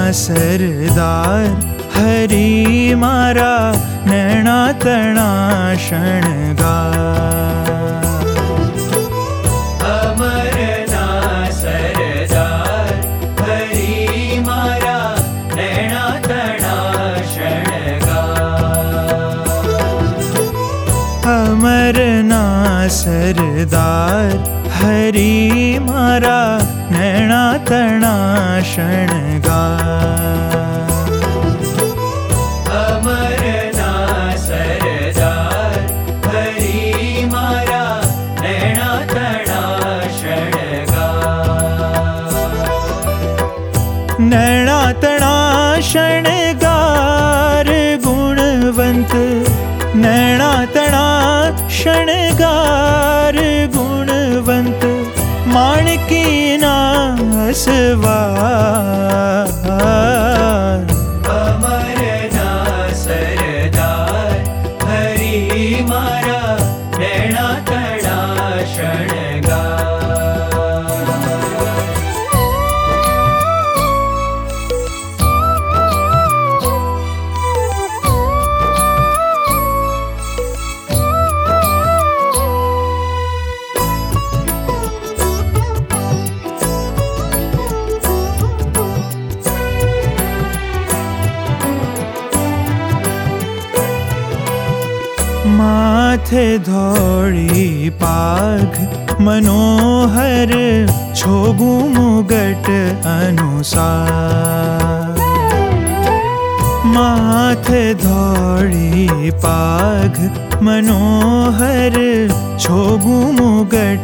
सरदार हरी मारा नैना तणा शणगार। अमरना सरदार हरी मारा नैना तणा शणगार। अमरना सरदार हरी मारा नैना तणा शणगार। अमरना सरदार हरी मारा नैना तणा शणगार। नैना तणा शणगार गुणवंत, नैना तणा शणगार गुणवंत, माणकी ना असवार। अमरना सरदार हरी मारा नैना तणा शणगार। माथे धौड़ी पाघ मनोहर, छोबू मुगट अनुसार। माथे धौड़ी पाघ मनोहर, छोबू मुगट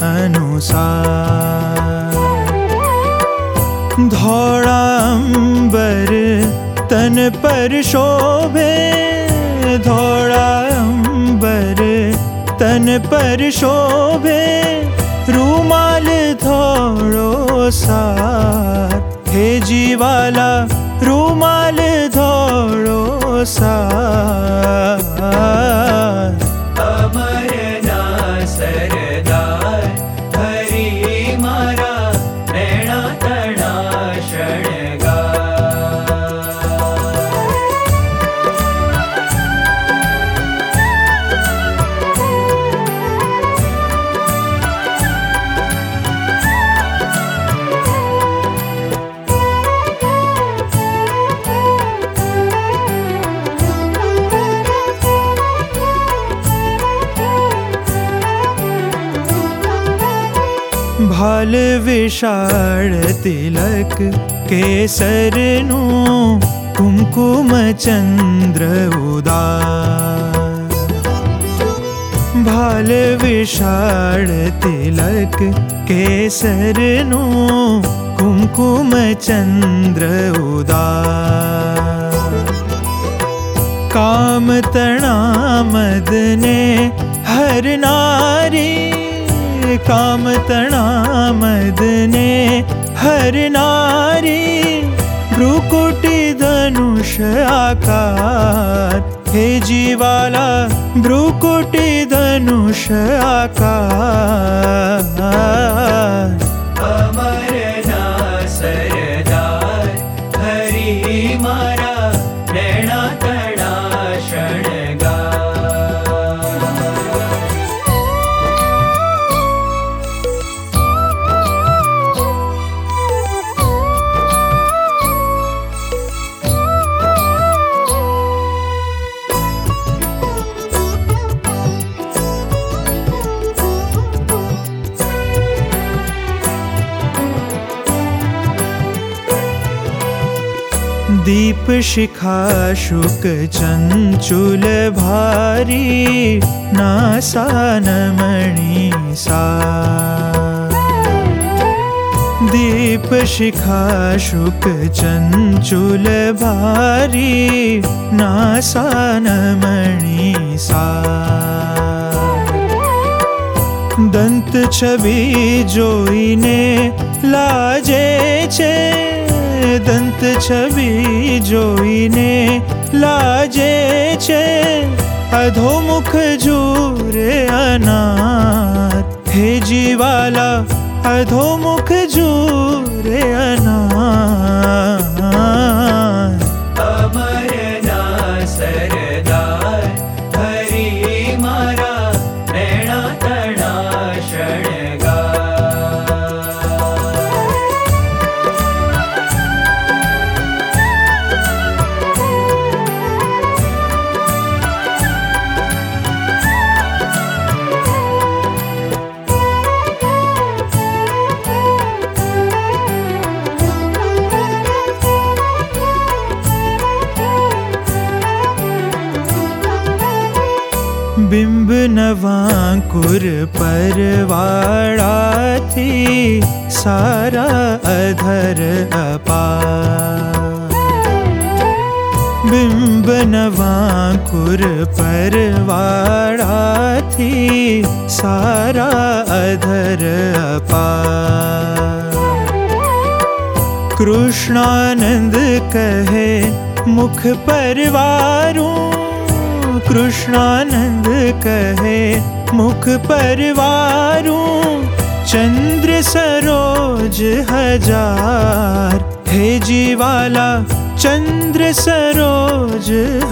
अनुसार। धौड़ा अंबर तन पर शोभे, धौड़ा अंबर तन पर शोभे, रूमाल धौड़ो सार। हे जीवाला रूमाल धौड़ो सार। अमरना सरदार हरी मारा नैना तणा शणगार। भाल विशाल तिलक केसरनु, कुमकुम चंद्र उदार। भाल विशाल तिलक केसरनु, कुमकुम चंद्र उदार। काम तणा मदने हर नारी, काम तणा मदने हर नारी, भ्रुकुटी धनुष आकार। हे जीवाला भ्रुकुटी धनुष आकार। अमरना सरदार हरी मारा नैना तणा शणगार। दीप शिखा शुक चंचुल भारी, नासान मणि सार। दीप शिखा शुक चंचुल भारी, नासान मणि सार। दंत छवि जोईने लाजे छे, दंत छवि जोईने लाजे छे, अधोमुख झूरे अनार। हे जीवाला अधोमुख झूरे अनार। बिंब नवांकुर परवाड़ा थी सारा अधर अपार। बिंब नवांकुर परवाड़ा थी सारा अधर अपार। कृष्णानंद कहे मुख परवारूं, कृष्णानंद कहे मुख परवारूं, चंद्र सरोज हजार। हे जीवाला चंद्र सरोज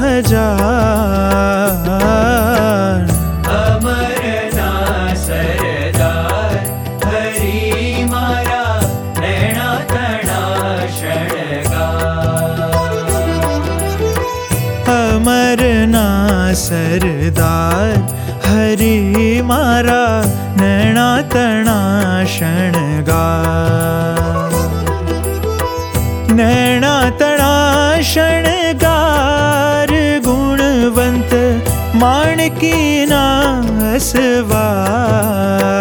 हजार। अमरना सरदार हरि मारा नैना तना शणगार। अमरना सरदार हरि मारा नैना तना शणगार। नैना तना शणगार गुणवंत माणकी ना असवार।